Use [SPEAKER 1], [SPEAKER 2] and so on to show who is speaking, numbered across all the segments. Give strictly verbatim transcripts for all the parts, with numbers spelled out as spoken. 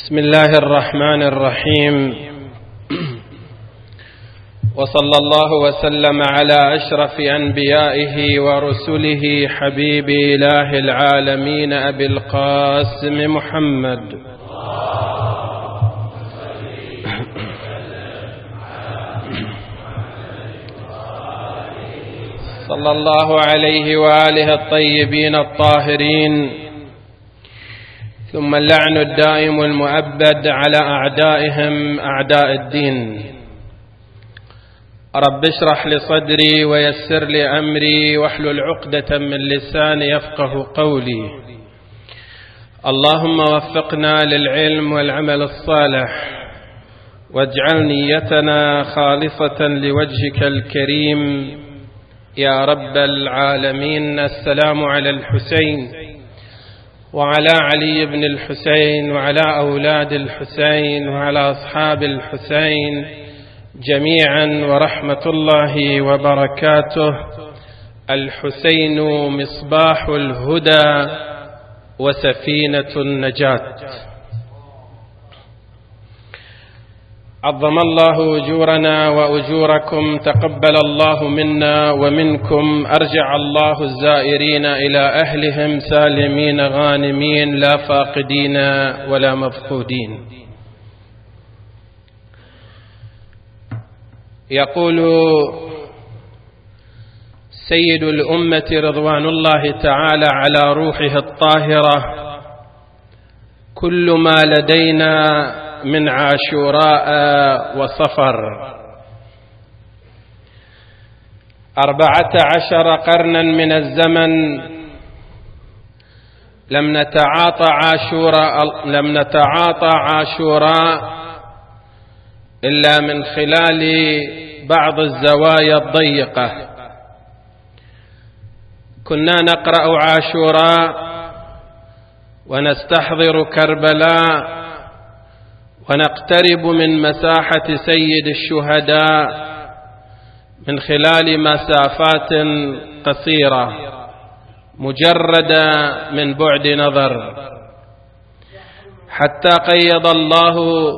[SPEAKER 1] بسم الله الرحمن الرحيم، وصلى الله وسلم على أشرف أنبيائه ورسله حبيب إله العالمين أبي القاسم محمد صلى الله عليه وآله الطيبين الطاهرين، ثم اللعن الدائم المؤبد على أعدائهم أعداء الدين. رب اشرح لي صدري ويسر لي أمري واحلل عقدة من لساني يفقه قولي. اللهم وفقنا للعلم والعمل الصالح، واجعل نيتنا خالصة لوجهك الكريم يا رب العالمين. السلام على الحسين وعلى علي بن الحسين وعلى أولاد الحسين وعلى أصحاب الحسين جميعا ورحمة الله وبركاته. الحسين مصباح الهدى وسفينة النجاة. عظم الله أجورنا وأجوركم، تقبل الله منا ومنكم، أرجع الله الزائرين إلى أهلهم سالمين غانمين لا فاقدين ولا مفقودين. يقول سيد الأمة رضوان الله تعالى على روحه الطاهرة: كل ما لدينا من عاشوراء وصفر. أربعة عشر قرنا من الزمن لم نتعاطى عاشوراء لم نتعاطى عاشوراء إلا من خلال بعض الزوايا الضيقة. كنا نقرأ عاشوراء ونستحضر كربلاء ونقترب من مساحة سيد الشهداء من خلال مسافات قصيرة مجردة من بعد نظر، حتى قيض الله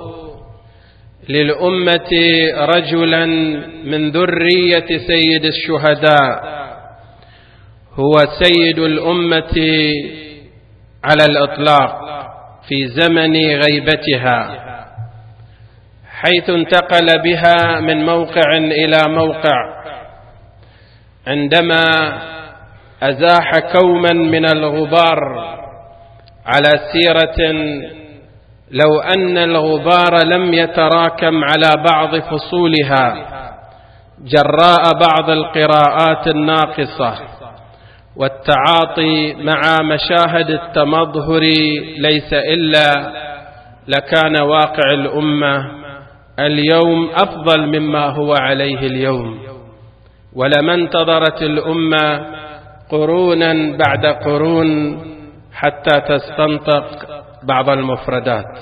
[SPEAKER 1] للأمة رجلا من ذرية سيد الشهداء هو سيد الأمة على الإطلاق في زمن غيبتها، حيث انتقل بها من موقع إلى موقع، عندما أزاح كوما من الغبار على سيرة لو أن الغبار لم يتراكم على بعض فصولها جراء بعض القراءات الناقصة والتعاطي مع مشاهد التمظهر ليس إلا لكان واقع الأمة اليوم أفضل مما هو عليه اليوم، ولما انتظرت الأمة قرونا بعد قرون حتى تستنطق بعض المفردات.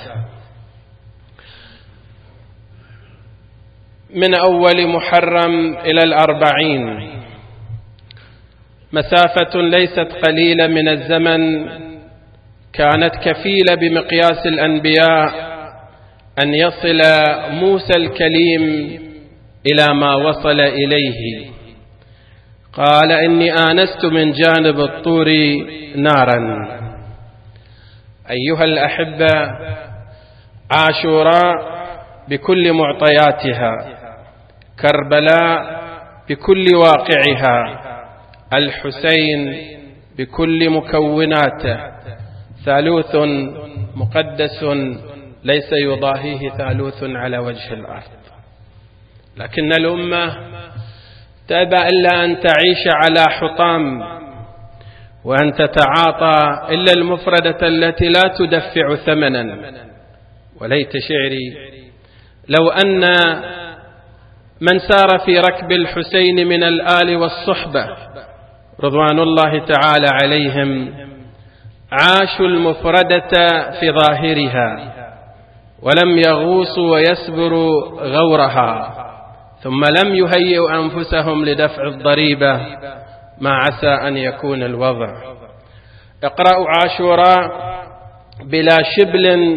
[SPEAKER 1] من أول محرم إلى الأربعين مسافة ليست قليلة من الزمن، كانت كفيلة بمقياس الأنبياء أن يصل موسى الكليم إلى ما وصل إليه. قال: إني آنست من جانب الطور نارا. أيها الأحبة، عاشوراء بكل معطياتها، كربلاء بكل واقعها، الحسين بكل مكوناته، ثالوث مقدس ليس يضاهيه ثالوث على وجه الأرض. لكن الأمة تأبى إلا أن تعيش على حطام، وأن تتعاطى إلا المفردة التي لا تدفع ثمنا. وليت شعري لو أن من سار في ركب الحسين من الآل والصحبة رضوان الله تعالى عليهم عاشوا المفردة في ظاهرها ولم يغوصوا ويسبروا غورها، ثم لم يهيئوا أنفسهم لدفع الضريبة، ما عسى أن يكون الوضع. اقرأوا عاشوراء بلا شبل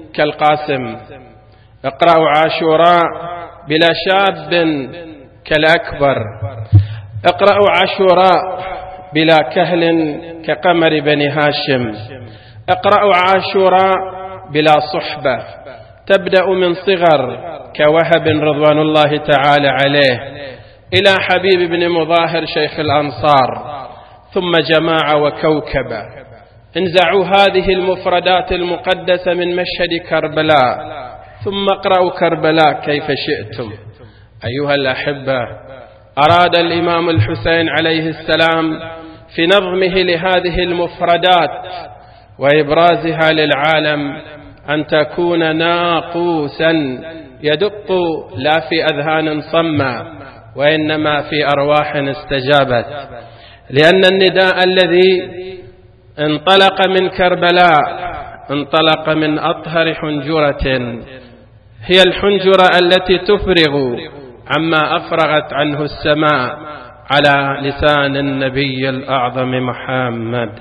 [SPEAKER 1] كالقاسم، اقرأوا عاشوراء بلا شاب كالأكبر، اقرأوا عاشوراء بلا كهل كقمر بني هاشم، اقرأوا عاشوراء بلا صحبة تبدأ من صغر كوهب رضوان الله تعالى عليه إلى حبيب بن مظاهر شيخ الأنصار، ثم جماعة وكوكبة. انزعوا هذه المفردات المقدسة من مشهد كربلاء، ثم اقرأوا كربلاء كيف شئتم. أيها الأحبة، أراد الإمام الحسين عليه السلام في نظمه لهذه المفردات وإبرازها للعالم أن تكون ناقوسا يدق لا في أذهان صمة وإنما في أرواح استجابت، لأن النداء الذي انطلق من كربلاء انطلق من أطهر حنجرة، هي الحنجرة التي تفرغ عما أفرغت عنه السماء على لسان النبي الأعظم محمد.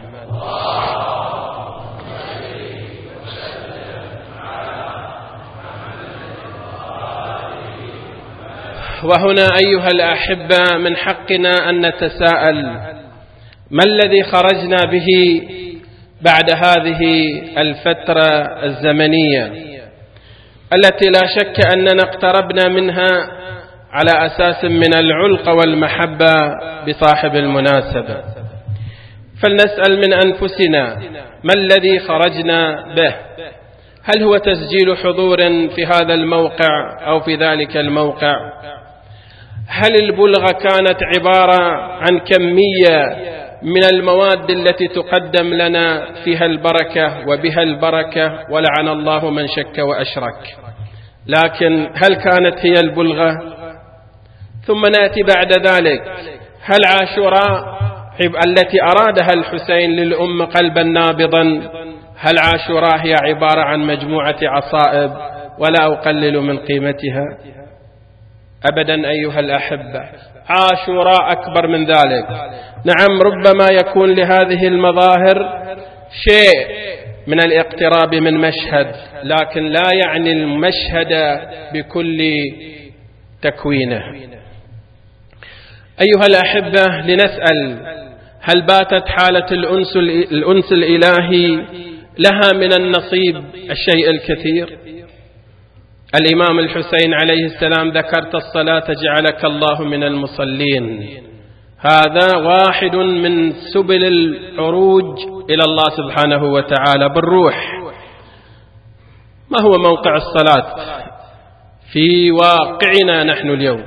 [SPEAKER 1] وهنا أيها الأحبة من حقنا أن نتساءل: ما الذي خرجنا به بعد هذه الفترة الزمنية التي لا شك أننا اقتربنا منها على أساس من العلق والمحبة بصاحب المناسبة؟ فلنسأل من أنفسنا: ما الذي خرجنا به؟ هل هو تسجيل حضور في هذا الموقع أو في ذلك الموقع؟ هل البلغة كانت عبارة عن كمية من المواد التي تقدم لنا فيها البركة وبها البركة ولعن الله من شك وأشرك؟ لكن هل كانت هي البلغة؟ ثم نأتي بعد ذلك: هل عاشوراء التي أرادها الحسين للأم قلبا نابضا، هل عاشوراء هي عبارة عن مجموعة عصائب ولا أقلل من قيمتها؟ أبدا أيها الأحبة، عاشوراء أكبر من ذلك. نعم، ربما يكون لهذه المظاهر شيء من الاقتراب من مشهد، لكن لا يعني المشهد بكل تكوينه. أيها الأحبة، لنسأل: هل باتت حالة الأنس, الأنس الإلهي لها من النصيب الشيء الكثير؟ الإمام الحسين عليه السلام: ذكرت الصلاة جعلك الله من المصلين. هذا واحد من سبل العروج إلى الله سبحانه وتعالى بالروح. ما هو موقع الصلاة في واقعنا نحن اليوم؟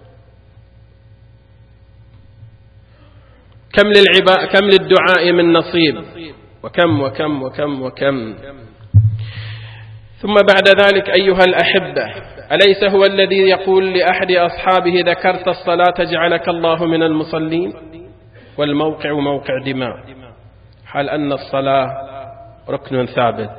[SPEAKER 1] كم للعباء كم للدعاء من نصيب، وكم وكم وكم وكم. ثم بعد ذلك أيها الأحبة، أليس هو الذي يقول لأحد أصحابه: ذكرت الصلاة جعلك الله من المصلين؟ والموقع موقع دماء، حال أن الصلاة ركن ثابت.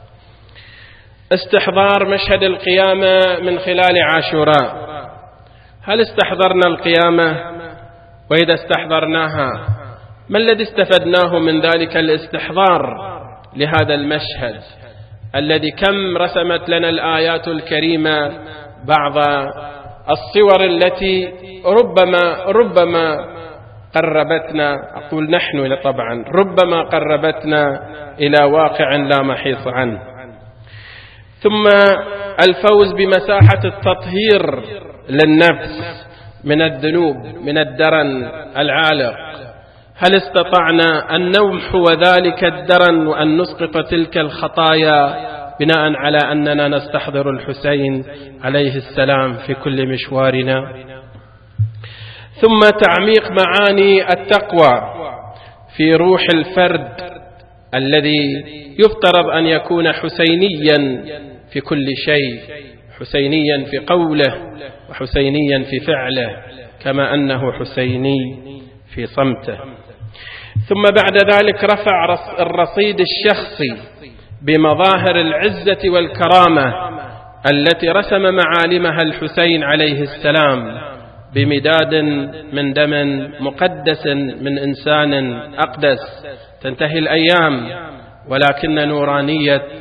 [SPEAKER 1] استحضار مشهد القيامة من خلال عاشوراء. هل استحضرنا القيامة؟ وإذا استحضرناها ما الذي استفدناه من ذلك الاستحضار لهذا المشهد الذي كم رسمت لنا الآيات الكريمة بعض الصور التي ربما ربما قربتنا، أقول نحن طبعا، ربما قربتنا إلى واقع لا محيص عنه. ثم الفوز بمساحة التطهير للنفس من الذنوب، من الدرن العالق. هل استطعنا أن نمحو ذلك الدرن وأن نسقط تلك الخطايا بناء على أننا نستحضر الحسين عليه السلام في كل مشوارنا؟ ثم تعميق معاني التقوى في روح الفرد الذي يفترض أن يكون حسينيا في كل شيء، حسينيا في قوله وحسينيا في فعله، كما أنه حسيني في صمته. ثم بعد ذلك رفع الرصيد الشخصي بمظاهر العزة والكرامة التي رسم معالمها الحسين عليه السلام بمداد من دم مقدس من إنسان أقدس. تنتهي الأيام ولكن نورانية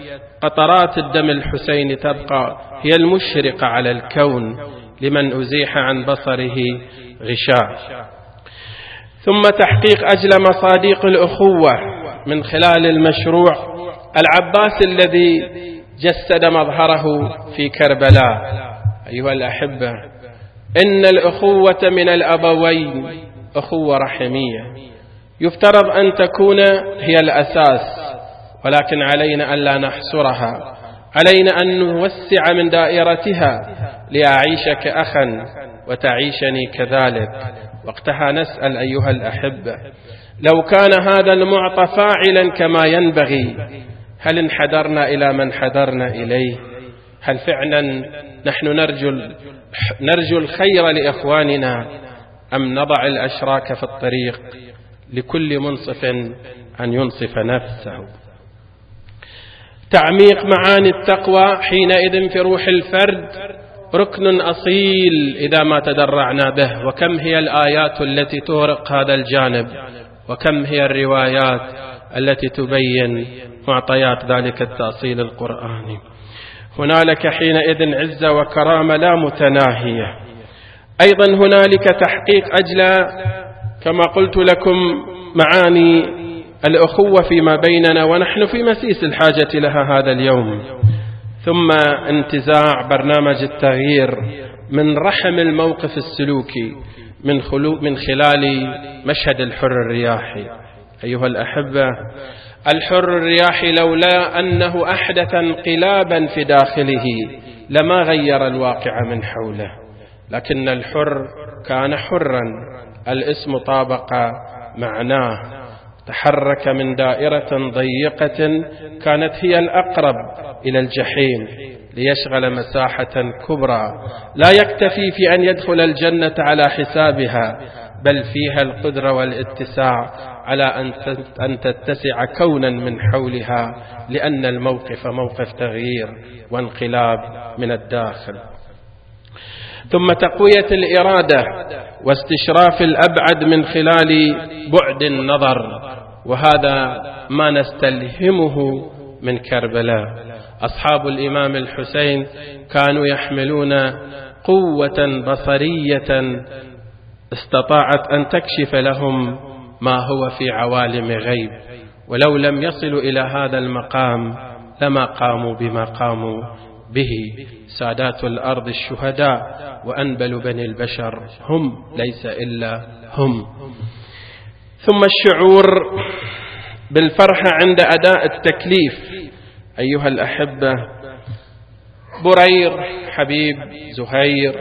[SPEAKER 1] قطرات الدم الحسيني تبقى هي المشرقة على الكون لمن أزيح عن بصره غشاء. ثم تحقيق أجل مصادق الأخوة من خلال المشروع العباس الذي جسد مظهره في كربلاء. أيها الأحبة، إن الأخوة من الأبوين أخوة رحمية يفترض أن تكون هي الأساس، ولكن علينا أن لا نحصرها، علينا أن نوسع من دائرتها لأعيشك أخا وتعيشني كذلك. وقتها نسأل أيها الأحبة، لو كان هذا المعطى فاعلا كما ينبغي، هل انحدرنا إلى من حدرنا إليه؟ هل فعلا نحن نرجو نرجو الخير لإخواننا، أم نضع الأشراك في الطريق لكل منصف أن ينصف نفسه؟ تعميق معاني التقوى حينئذ في روح الفرد ركن أصيل إذا ما تدرعنا به. وكم هي الآيات التي تورق هذا الجانب، وكم هي الروايات التي تبين معطيات ذلك التأصيل القرآني. هنالك حينئذ عزة وكرامة لا متناهية. أيضا هنالك تحقيق أجل كما قلت لكم معاني الأخوة فيما بيننا، ونحن في مسيس الحاجة لها هذا اليوم. ثم انتزاع برنامج التغيير من رحم الموقف السلوكي من, من خلال مشهد الحر الرياحي. أيها الأحبة، الحر الرياحي لولا أنه أحدث انقلابا في داخله لما غير الواقع من حوله، لكن الحر كان حرا، الاسم طابق معناه، تحرك من دائرة ضيقة كانت هي الأقرب إلى الجحيم ليشغل مساحة كبرى لا يكتفي في أن يدخل الجنة على حسابها، بل فيها القدرة والاتساع على أن تتسع كونا من حولها، لأن الموقف موقف تغيير وانقلاب من الداخل. ثم تقوية الإرادة واستشراف الأبعد من خلال بعد النظر، وهذا ما نستلهمه من كربلاء. أصحاب الإمام الحسين كانوا يحملون قوة بصرية استطاعت أن تكشف لهم ما هو في عوالم غيب، ولو لم يصلوا إلى هذا المقام لما قاموا بما قاموا به. سادات الأرض الشهداء وأنبل بني البشر هم ليس إلا هم. ثم الشعور بالفرحة عند أداء التكليف. أيها الأحبة، برير، حبيب، زهير،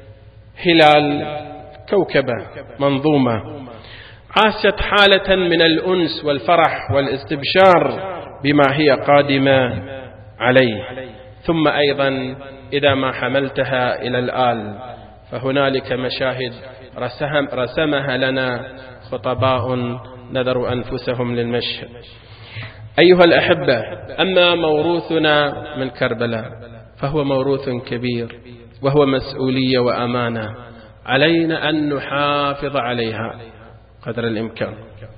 [SPEAKER 1] هلال، كوكبة، منظومة عاشت حالة من الأنس والفرح والاستبشار بما هي قادمة عليه. ثم أيضا إذا ما حملتها إلى الآل فهنالك مشاهد رسم رسمها لنا خطباء نذروا أنفسهم للمشهد. أيها الأحبة، أما موروثنا من كربلاء فهو موروث كبير، وهو مسؤولية وأمانة علينا أن نحافظ عليها قدر الإمكان.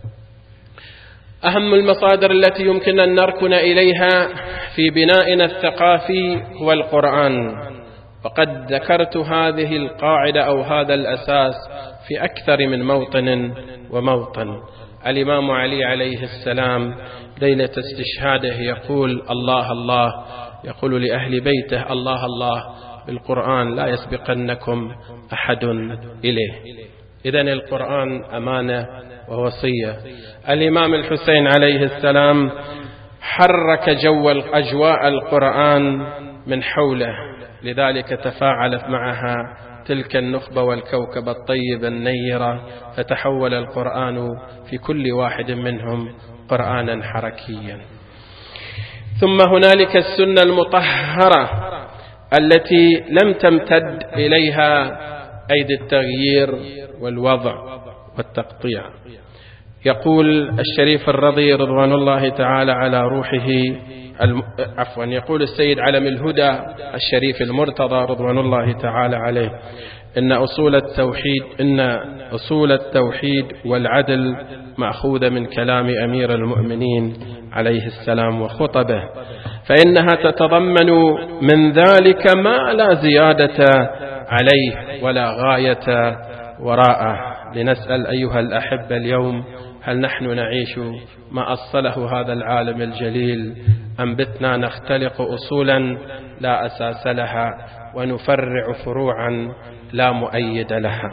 [SPEAKER 1] أهم المصادر التي يمكن أن نركن إليها في بنائنا الثقافي هو القرآن، وقد ذكرت هذه القاعدة أو هذا الأساس في أكثر من موطن وموطن. الإمام علي عليه السلام ليلة استشهاده يقول الله الله، يقول لأهل بيته الله الله بالقرآن لا يسبقنكم أحد إليه. إذن القرآن أمانة ووصية. الإمام الحسين عليه السلام حرك جو أجواء القرآن من حوله، لذلك تفاعلت معها تلك النخبة والكوكب الطيب النيرة، فتحول القرآن في كل واحد منهم قرآنا حركيا. ثم هنالك السنة المطهرة التي لم تمتد إليها أيدي التغيير والوضع والتقطيع. يقول الشريف الرضي رضوان الله تعالى على روحه الم... عفوا يقول السيد علم الهدى الشريف المرتضى رضوان الله تعالى عليه إن أصول التوحيد إن أصول التوحيد والعدل مأخوذة من كلام أمير المؤمنين عليه السلام وخطبه، فإنها تتضمن من ذلك ما لا زيادة عليه ولا غاية وراءه. لنسأل أيها الأحبة اليوم: هل نحن نعيش ما أصله هذا العالم الجليل، أم بتنا نختلق أصولا لا أساس لها ونفرع فروعا لا مؤيد لها؟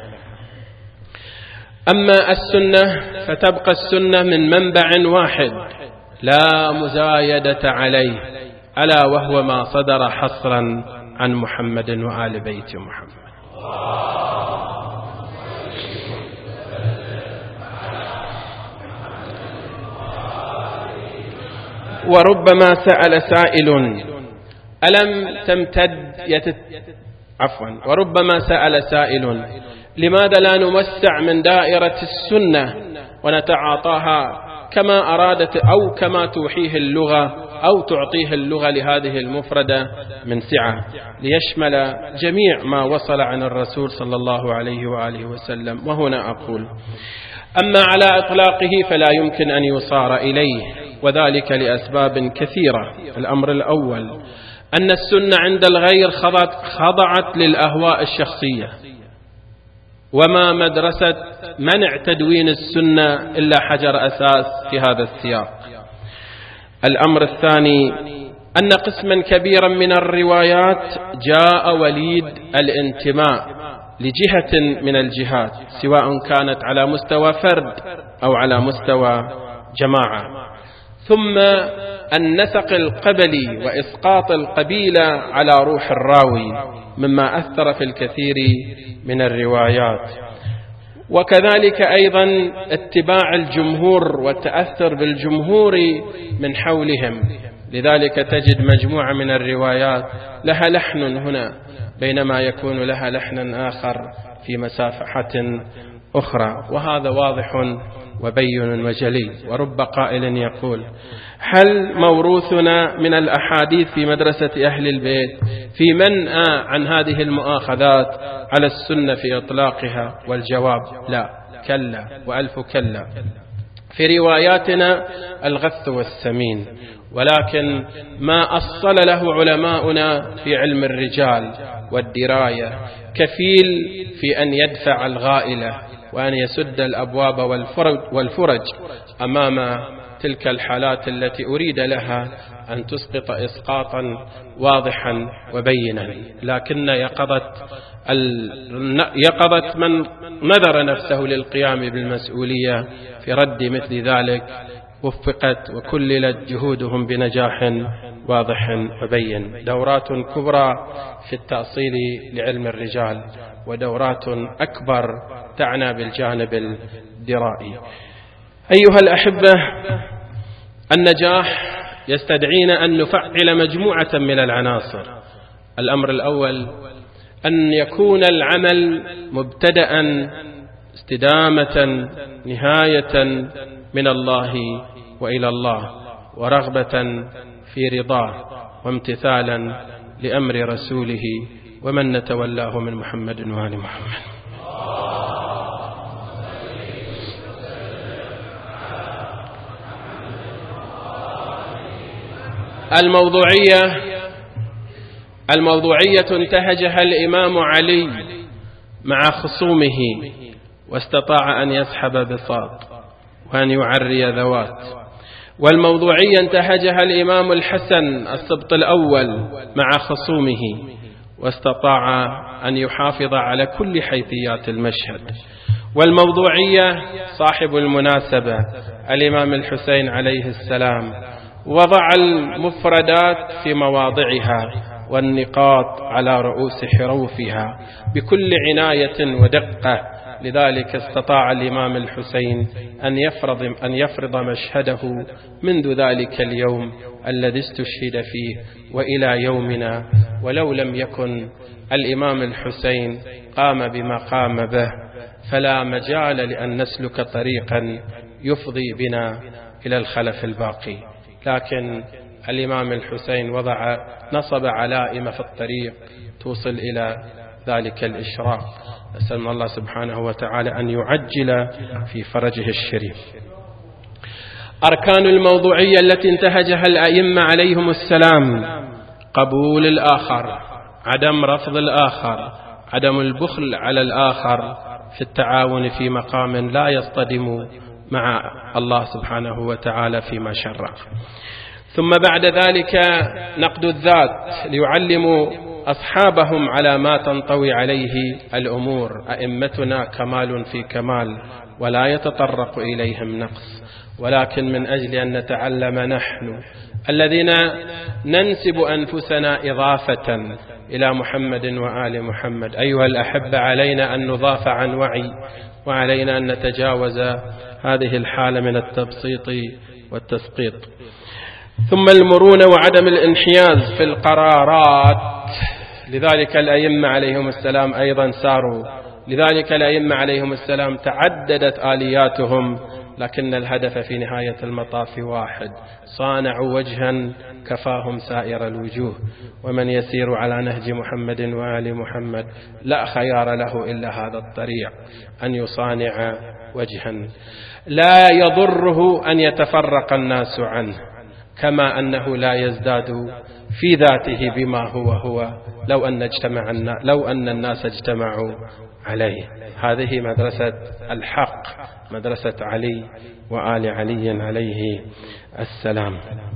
[SPEAKER 1] أما السنة فتبقى السنة من منبع واحد لا مزايدة عليه، ألا وهو ما صدر حصرا عن محمد وآل بيت محمد. وربما سأل سائل ألم تمتد يتت... عفوا وربما سأل سائل لماذا لا نوسع من دائرة السنة ونتعاطاها كما أرادت أو كما توحيه اللغة أو تعطيه اللغة لهذه المفردة من سعة، ليشمل جميع ما وصل عن الرسول صلى الله عليه وآله وسلم. وهنا أقول: أما على إطلاقه فلا يمكن أن يصار إليه، وذلك لأسباب كثيرة. الأمر الأول أن السنة عند الغير خضعت, خضعت للأهواء الشخصية، وما مدرسة منع تدوين السنة إلا حجر أساس في هذا السياق. الأمر الثاني أن قسما كبيرا من الروايات جاء وليد الانتماء لجهة من الجهات، سواء كانت على مستوى فرد أو على مستوى جماعة. ثم النسق القبلي وإسقاط القبيلة على روح الراوي مما أثر في الكثير من الروايات، وكذلك أيضا اتباع الجمهور والتأثر بالجمهور من حولهم. لذلك تجد مجموعة من الروايات لها لحن هنا بينما يكون لها لحن آخر في مسافحة أخرى، وهذا واضح وبين وجلي. ورب قائل يقول: هل موروثنا من الأحاديث في مدرسة أهل البيت في منأى عن هذه المؤاخذات على السنة في إطلاقها؟ والجواب: لا، كلا وألف كلا. في رواياتنا الغث والسمين، ولكن ما أصل له علماؤنا في علم الرجال والدراية كفيل في أن يدفع الغائلة وأن يسد الأبواب والفرج, والفرج أمام تلك الحالات التي أريد لها أن تسقط إسقاطا واضحا وبينا. لكن يقظة, يقظة من نذر نفسه للقيام بالمسؤولية في رد مثل ذلك وفقت وكللت جهودهم بنجاح واضح وبين. دورات كبرى في التأصيل لعلم الرجال، ودورات أكبر تعنى بالجانب الدرائي. أيها الأحبة، النجاح يستدعينا أن نفعل مجموعة من العناصر. الأمر الأول أن يكون العمل مبتدأ استدامة نهاية من الله وإلى الله، ورغبة في رضاه وامتثالا لأمر رسوله ومن نتولاه من محمد وآل محمد. الموضوعية الموضوعية انتهجها الإمام علي مع خصومه، واستطاع أن يسحب بساط وأن يعري ذوات. والموضوعية انتهجها الإمام الحسن السبط الأول مع خصومه، واستطاع أن يحافظ على كل حيثيات المشهد. والموضوعية صاحب المناسبة الإمام الحسين عليه السلام وضع المفردات في مواضعها والنقاط على رؤوس حروفها بكل عناية ودقة. لذلك استطاع الإمام الحسين أن يفرض, أن يفرض مشهده منذ ذلك اليوم الذي استشهد فيه وإلى يومنا. ولو لم يكن الإمام الحسين قام بما قام به فلا مجال لأن نسلك طريقا يفضي بنا إلى الخلف الباقي. لكن الإمام الحسين وضع نصب علائم في الطريق توصل إلى ذلك الإشراق. أسأل الله سبحانه وتعالى أن يعجل في فرجه الشريف. أركان الموضوعية التي انتهجها الأئمة عليهم السلام: قبول الآخر، عدم رفض الآخر، عدم البخل على الآخر في التعاون في مقام لا يصطدم مع الله سبحانه وتعالى فيما شرع. ثم بعد ذلك نقد الذات ليعلموا أصحابهم على ما تنطوي عليه الأمور. أئمتنا كمال في كمال ولا يتطرق إليهم نقص، ولكن من أجل أن نتعلم نحن الذين ننسب أنفسنا إضافة إلى محمد وآل محمد، أيها الأحبة، علينا أن نضاف عن وعي، وعلينا أن نتجاوز هذه الحالة من التبسيط والتسقيط. ثم المرونة وعدم الانحياز في القرارات، لذلك الأئمة عليهم السلام أيضا ساروا، لذلك الأئمة عليهم السلام تعددت آلياتهم، لكن الهدف في نهاية المطاف واحد: صانعوا وجها كفاهم سائر الوجوه، ومن يسير على نهج محمد وآل محمد لا خيار له إلا هذا الطريق، أن يصانع وجها لا يضره أن يتفرق الناس عنه، كما أنه لا يزداد في ذاته بما هو هو لو أن, اجتمع لو أن الناس اجتمعوا عليه. هذه مدرسة الحق، مدرسة علي وآل علي عليه السلام.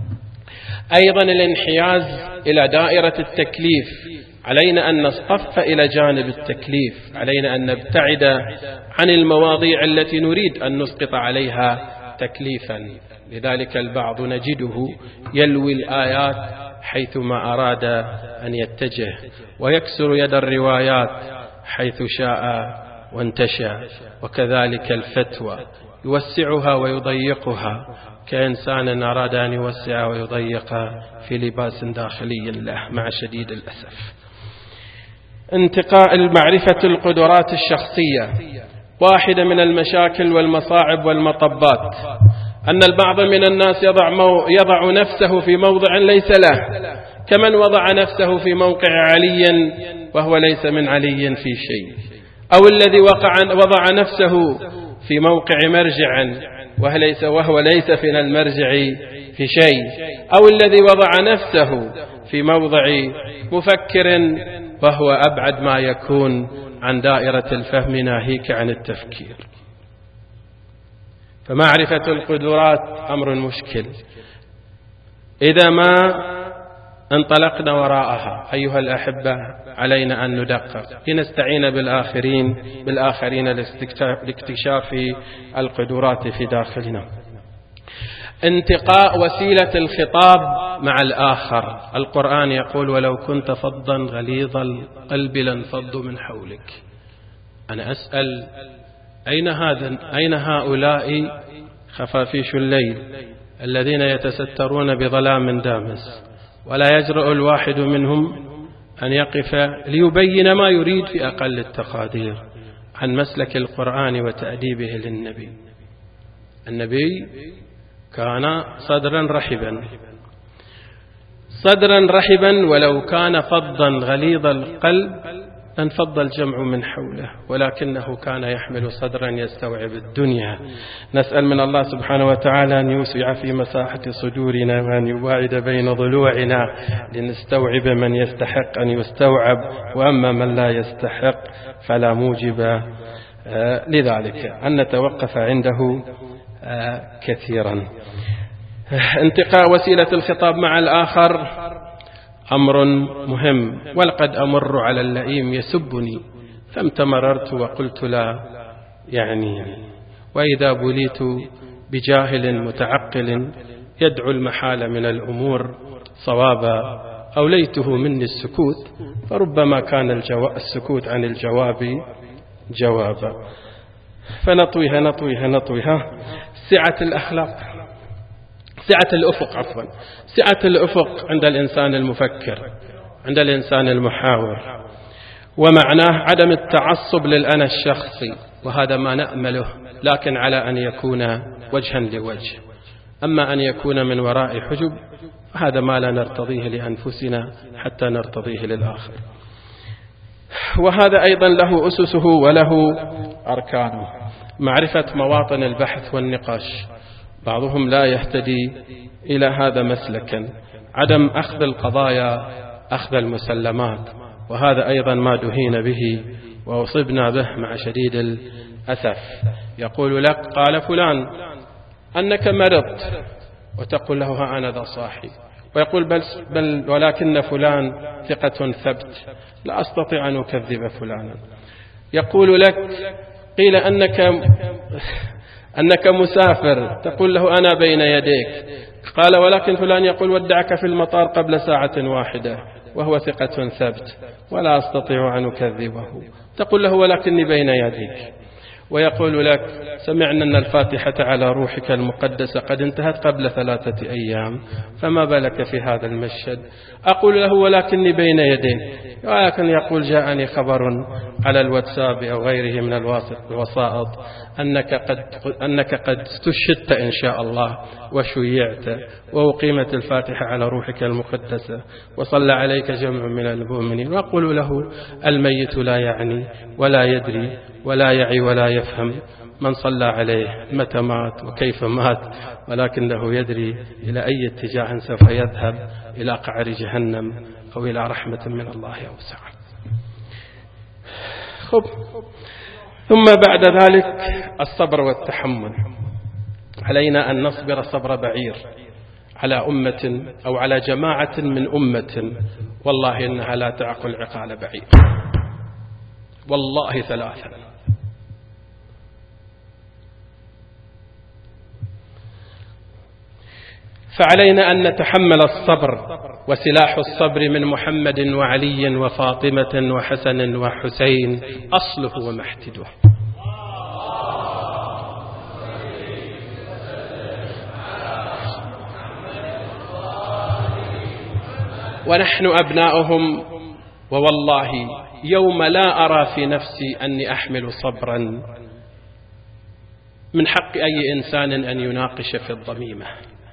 [SPEAKER 1] أيضا الانحياز إلى دائرة التكليف، علينا أن نصطف إلى جانب التكليف، علينا أن نبتعد عن المواضيع التي نريد أن نسقط عليها تكليفا. لذلك البعض نجده يلوي الآيات حيثما أراد أن يتجه، ويكسر يد الروايات حيث شاء وانتشى، وكذلك الفتوى يوسعها ويضيقها كإنسان أراد أن يوسع ويضيق في لباس داخلي له، مع شديد الأسف. انتقاء المعرفة القدرات الشخصية، واحدة من المشاكل والمصاعب والمطبات أن البعض من الناس يضع, مو يضع نفسه في موضع ليس له، كمن وضع نفسه في موقع علي وهو ليس من علي في شيء، أو الذي وقع وضع نفسه في موقع مرجع وليس وهو ليس من المرجع في شيء، أو الذي وضع نفسه في موضع مفكر وهو أبعد ما يكون عن دائرة الفهم ناهيك عن التفكير. فمعرفة القدرات أمر مشكل إذا ما انطلقنا وراءها. أيها الأحبة، علينا أن ندقق لنستعين بالآخرين بالآخرين لاكتشاف القدرات في داخلنا. انتقاء وسيلة الخطاب مع الآخر. القرآن يقول: ولو كنت فظا غليظ القلب لانفضوا من حولك. أنا أسأل: أين هذا أين هؤلاء خفافيش الليل الذين يتسترون بظلام دامس، ولا يجرؤ الواحد منهم أن يقف ليبين ما يريد في أقل التقادير عن مسلك القرآن وتأديبه للنبي؟ النبي كان صدرا رحبا صدرا رحبا ولو كان فظا غليظ القلب لانفض الجمع من حوله، ولكنه كان يحمل صدرا يستوعب الدنيا. نسأل من الله سبحانه وتعالى أن يوسع في مساحة صدورنا، وأن يباعد بين ضلوعنا لنستوعب من يستحق أن يستوعب، وأما من لا يستحق فلا موجب لذلك أن نتوقف عنده كثيرا. انتقاء وسيلة الخطاب مع الآخر أمر مهم. ولقد أمر على اللئيم يسبني فامتمررت وقلت لا يعني، وإذا بليت بجاهل متعقل يدعو المحال من الأمور صوابا أوليته مني السكوت، فربما كان السكوت عن الجواب جوابا. فنطويها نطويها نطويها. سعة الأخلاق سعة الأفق عفوا سعة الأفق عند الإنسان المفكر، عند الإنسان المحاور، ومعناه عدم التعصب للأنا الشخصي، وهذا ما نأمله، لكن على أن يكون وجها لوجه. أما أن يكون من وراء حجب هذا ما لا نرتضيه لأنفسنا حتى نرتضيه للآخر. وهذا أيضا له أسسه وله أركانه. معرفة مواطن البحث والنقاش، بعضهم لا يهتدي إلى هذا مسلكا، عدم أخذ القضايا أخذ المسلمات، وهذا أيضا ما دهين به وأصبنا به مع شديد الأسف. يقول لك قال فلان أنك مرضت، وتقول له ها أنا ذا صاحي، ويقول بل, بل ولكن فلان ثقة ثبت لا أستطيع أن أكذب فلانا. يقول لك قيل أنك أنك مسافر، تقول له أنا بين يديك، قال ولكن فلان يقول ودعك في المطار قبل ساعة واحدة وهو ثقة ثبت ولا أستطيع أن أكذبه، تقول له ولكني بين يديك. ويقول لك سمعنا أن الفاتحة على روحك المقدسة قد انتهت قبل ثلاثة أيام، فما بالك في هذا المشهد؟ أقول له ولكني بين يديك، ولكن يقول جاءني خبر على الواتساب أو غيره من الوسائط أنك قد, أنك قد استشهدت إن شاء الله وشيعت، وأقيمت الفاتحة على روحك المقدسة وصلى عليك جمع من المؤمنين. وأقول له الميت لا يعني ولا يدري ولا يعي ولا يفهم من صلى عليه متى مات وكيف مات، ولكنه يدري إلى أي اتجاه سوف يذهب، إلى قعر جهنم أو إلى رحمة من الله أوسع. خب ثم بعد ذلك الصبر والتحمل. علينا أن نصبر صبر بعير على أمة أو على جماعة من أمة والله إنها لا تعقل عقال بعير، والله ثلاثا. فعلينا أن نتحمل الصبر، وسلاح الصبر من محمد وعلي وفاطمة وحسن وحسين أصله ومحتده. ونحن أبناؤهم، ووالله يوم لا أرى في نفسي أني أحمل صبرا من حق أي إنسان أن يناقش في الضميمة.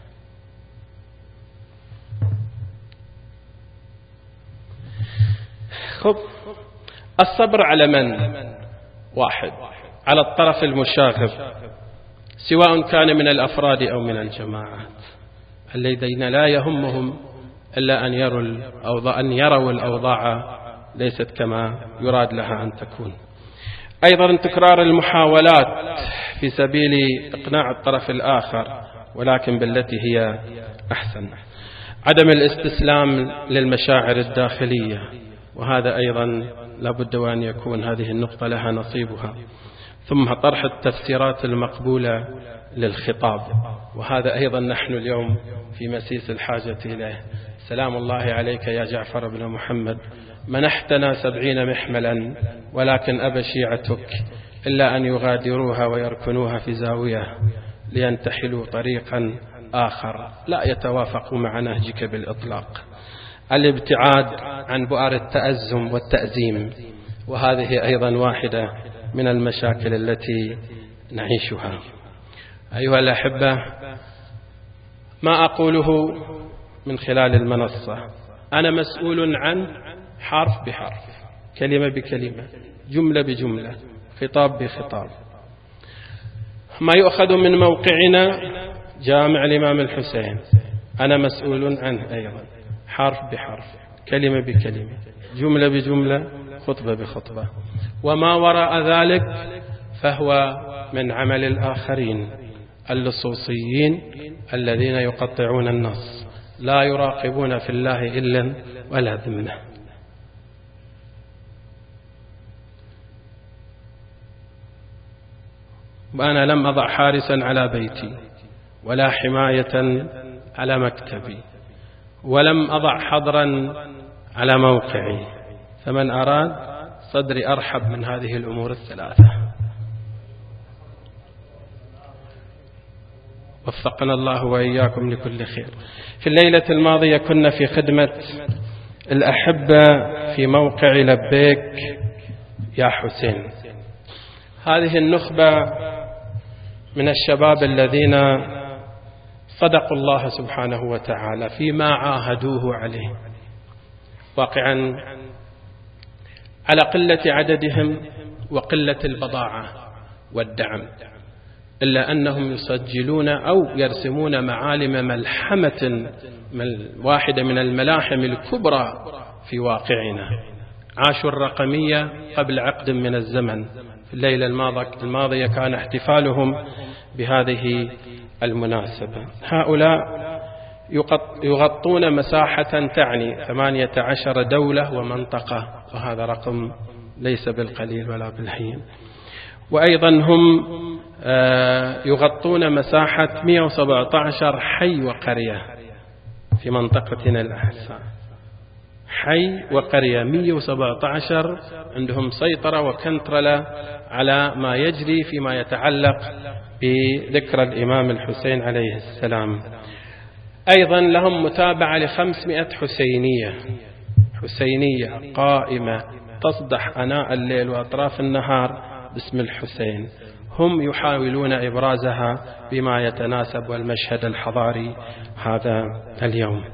[SPEAKER 1] خب الصبر على من؟ واحد، على الطرف المشاغب، سواء كان من الأفراد أو من الجماعات الذين لا يهمهم إلا أن يروا الأوضاع أن يروا الأوضاع ليست كما يراد لها أن تكون. أيضا تكرار المحاولات في سبيل إقناع الطرف الآخر ولكن بالتي هي أحسن. عدم الاستسلام للمشاعر الداخلية، وهذا أيضا لابد وأن يكون هذه النقطة لها نصيبها. ثم طرح التفسيرات المقبولة للخطاب، وهذا أيضا نحن اليوم في مسيس الحاجة إليه. سلام الله عليك يا جعفر بن محمد، منحتنا سبعين محملا ولكن أبى شيعتك إلا أن يغادروها ويركنوها في زاوية لينتحلوا طريقا آخر لا يتوافق مع نهجك بالإطلاق. الابتعاد عن بؤر التأزم والتأزيم، وهذه أيضا واحدة من المشاكل التي نعيشها. أيها الأحبة، ما أقوله من خلال المنصة أنا مسؤول عن حرف بحرف، كلمة بكلمة، جملة بجملة، خطاب بخطاب. ما يؤخذ من موقعنا جامع الإمام الحسين أنا مسؤول عنه أيضا، حرف بحرف، كلمة بكلمة، جملة بجملة، خطبة بخطبة. وما وراء ذلك فهو من عمل الآخرين اللصوصيين الذين يقطعون النص، لا يراقبون في الله إلا ولا ذمة. وأنا لم أضع حارسا على بيتي ولا حماية على مكتبي، ولم أضع حضرا على موقعي، فمن أراد صدري أرحب من هذه الأمور الثلاثة. وفقنا الله وإياكم لكل خير. في الليلة الماضية كنا في خدمة الأحبة في موقع لبيك يا حسين. هذه النخبة من الشباب الذين صدقوا الله سبحانه وتعالى فيما عاهدوه عليه، واقعا على قلة عددهم وقلة البضاعة والدعم إلا أنهم يسجلون أو يرسمون معالم ملحمة واحدة من الملاحم الكبرى في واقعنا. عاشوا الرقمية قبل عقد من الزمن. في الليلة الماضية كان احتفالهم بهذه المناسبة. هؤلاء يغطون مساحة تعني ثمانية عشر دولة ومنطقة، وهذا رقم ليس بالقليل ولا بالهين. وأيضا هم يغطون مساحة مئة وسبعة عشر حي وقرية في منطقتنا الأحساء. حي وقرية مئة وسبعة عشر عندهم سيطرة وكنترولة على ما يجري فيما يتعلق بذكرى الإمام الحسين عليه السلام. أيضا لهم متابعة لخمسمائة حسينية حسينية قائمة تصدح أناء الليل وأطراف النهار باسم الحسين. هم يحاولون إبرازها بما يتناسب والمشهد الحضاري هذا اليوم.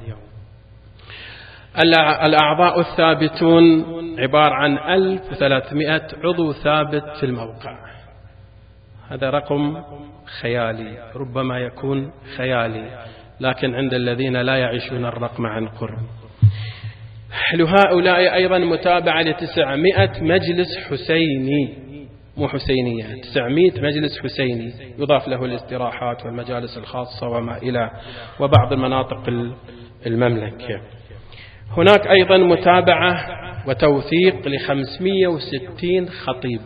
[SPEAKER 1] الأعضاء الثابتون عبارة عن ألف وثلاثمائة عضو ثابت في الموقع. هذا رقم خيالي، ربما يكون خيالي، لكن عند الذين لا يعيشون الرقم عن قرب. لهؤلاء أيضا متابعة لتسعمائة مجلس حسيني، مو حسينية، تسعمائة مجلس حسيني يضاف له الاستراحات والمجالس الخاصة وما إلى وبعض المناطق المملكة. هناك أيضا متابعة وتوثيق لخمسمائة وستين خطيب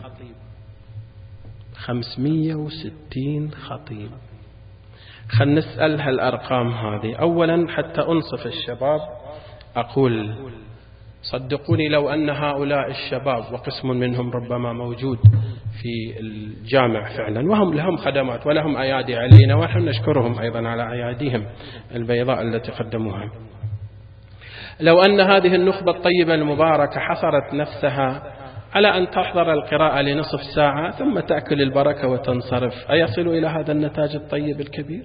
[SPEAKER 1] خمسمائة وستين خطيب. خلنا نسأل هالأرقام هذه. أولا حتى أنصف الشباب أقول صدقوني لو أن هؤلاء الشباب وقسم منهم ربما موجود في الجامع فعلا، وهم لهم خدمات ولهم أيادي علينا، ونحن نشكرهم أيضا على أياديهم البيضاء التي قدموها، لو أن هذه النخبة الطيبة المباركة حصرت نفسها على أن تحضر القراءة لنصف ساعة ثم تأكل البركة وتنصرف، أيصل إلى هذا النتاج الطيب الكبير؟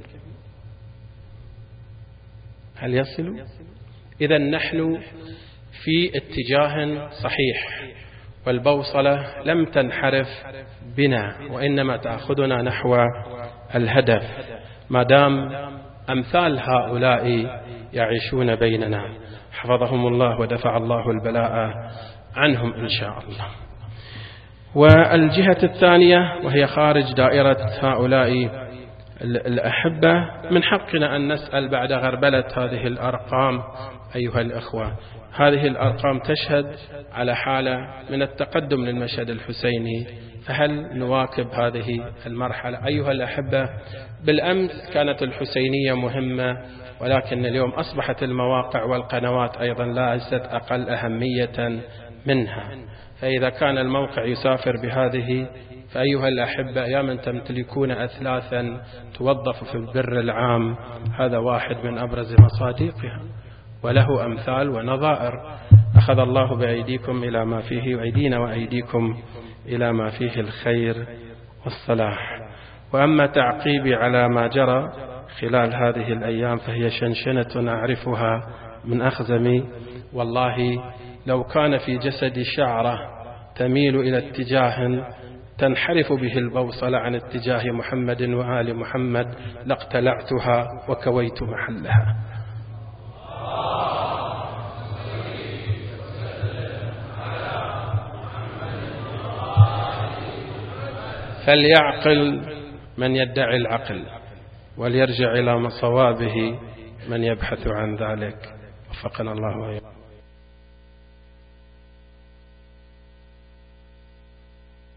[SPEAKER 1] هل يصل؟ إذن نحن في اتجاه صحيح، والبوصلة لم تنحرف بنا وإنما تأخذنا نحو الهدف ما دام أمثال هؤلاء يعيشون بيننا، حفظهم الله ودفع الله البلاء عنهم إن شاء الله. والجهة الثانية وهي خارج دائرة هؤلاء الأحبة، من حقنا أن نسأل بعد غربلة هذه الأرقام أيها الأخوة. هذه الأرقام تشهد على حالة من التقدم للمشهد الحسيني، فهل نواكب هذه المرحلة أيها الأحبة؟ بالأمس كانت الحسينية مهمة، ولكن اليوم أصبحت المواقع والقنوات أيضا ليست أقل أهمية منها. فإذا كان الموقع يسافر بهذه، فأيها الأحبة يا من تمتلكون أثلاثا توظف في البر العام، هذا واحد من أبرز مصادقها وله أمثال ونظائر. أخذ الله بأيديكم إلى ما فيه وأيدينا وأيديكم إلى ما فيه الخير والصلاح. وأما تعقيبي على ما جرى خلال هذه الأيام فهي شنشنة أعرفها من أخزمي. والله لو كان في جسدي شعرة تميل إلى اتجاه تنحرف به البوصلة عن اتجاه محمد وآل محمد لاقتلعتها وكويت محلها. فليعقل من يدعي العقل، وليرجع إلى صوابه من يبحث عن ذلك. وفقنا الله وإياكم.